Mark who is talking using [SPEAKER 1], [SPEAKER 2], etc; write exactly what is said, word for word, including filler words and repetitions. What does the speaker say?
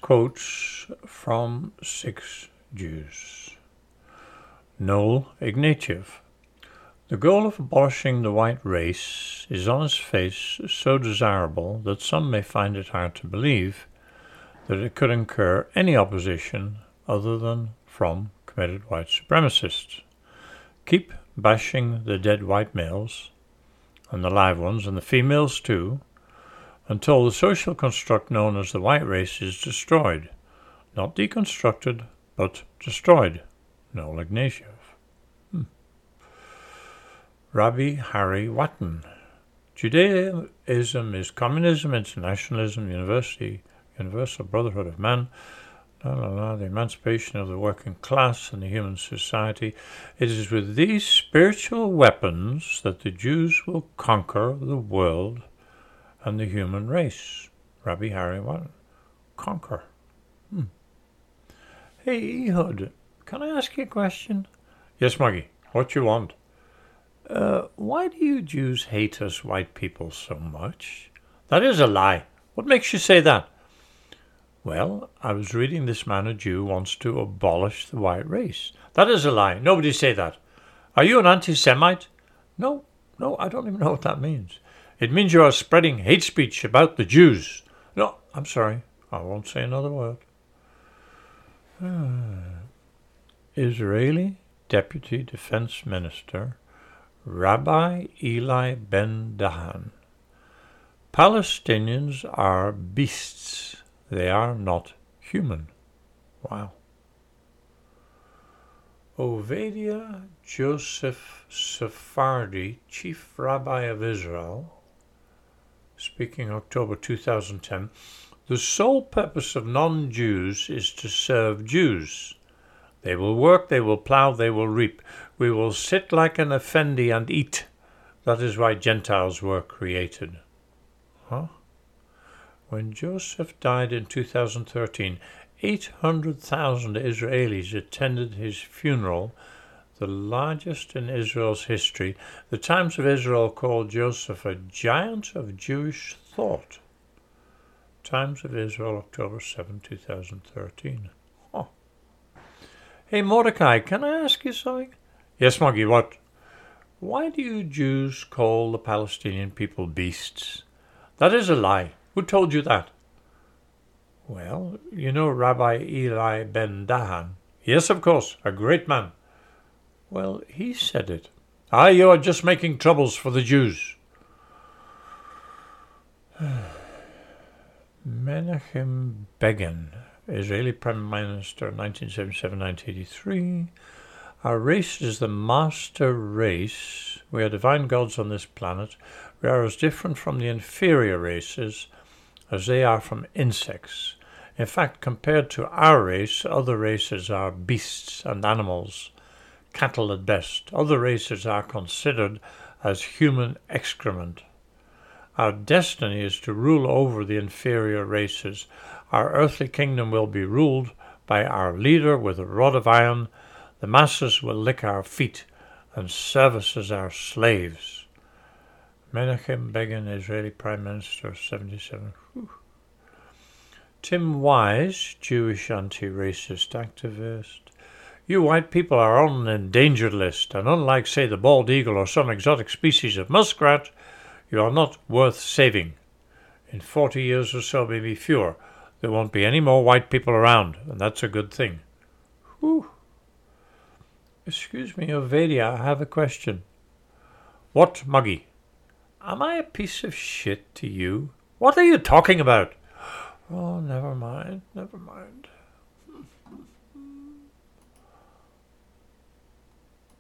[SPEAKER 1] quotes from six Jews. Noel Ignatieff. The goal of abolishing the white race is on its face so desirable that some may find it hard to believe that it could incur any opposition other than from committed white supremacists. Keep bashing the dead white males, and the live ones, and the females too, until the social construct known as the white race is destroyed. Not deconstructed, but destroyed. Noel Ignatieff. Hmm. Rabbi Harry Watton. Judaism is communism, internationalism, university, universal brotherhood of man, la, la, la, the emancipation of the working class and the human society. It is with these spiritual weapons that the Jews will conquer the world and the human race. Rabbi Harry Watton. Conquer. Hmm. Hey, Ehud, can I ask you a question? Yes, Maggie. What you want? Uh, why do you Jews hate us white people so much? That is a lie. What makes you say that? Well, I was reading this man, a Jew, wants to abolish the white race. That is a lie. Nobody say that. Are you an anti-Semite? No, no, I don't even know what that means. It means you are spreading hate speech about the Jews. No, I'm sorry. I won't say another word. Israeli Deputy Defense Minister Rabbi Eli Ben-Dahan. Palestinians are beasts. They are not human. Wow. Ovadia Joseph Sephardi, Chief Rabbi of Israel, speaking October two thousand ten, the sole purpose of non-Jews is to serve Jews. They will work, they will plough, they will reap. We will sit like an effendi and eat. That is why Gentiles were created. Huh? When Joseph died in two thousand thirteen, eight hundred thousand Israelis attended his funeral, the largest in Israel's history. The Times of Israel called Joseph a giant of Jewish thought. Times of Israel, October seventh, two thousand thirteen. Oh. Hey, Mordecai, can I ask you something? Yes, Moggy, what? Why do you Jews call the Palestinian people beasts? That is a lie. Who told you that? Well, you know Rabbi Eli Ben-Dahan. Yes, of course, a great man. Well, he said it. Ah, you are just making troubles for the Jews. Menachem Begin, Israeli Prime Minister, nineteen seventy-seven to nineteen eighty-three. Our race is the master race. We are divine gods on this planet. We are as different from the inferior races as they are from insects. In fact, compared to our race, other races are beasts and animals, cattle at best. Other races are considered as human excrement. Our destiny is to rule over the inferior races. Our earthly kingdom will be ruled by our leader with a rod of iron. The masses will lick our feet and serve us as our slaves. Menachem Begin, Israeli Prime Minister, seventy-seven. Whew. Tim Wise, Jewish anti-racist activist. You white people are on an endangered list, and unlike, say, the bald eagle or some exotic species of muskrat, you are not worth saving. In forty years or so, maybe fewer, there won't be any more white people around, and that's a good thing. Whew. Excuse me, Ovadia, I have a question. What, Muggy? Am I a piece of shit to you? What are you talking about? Oh, never mind, never mind.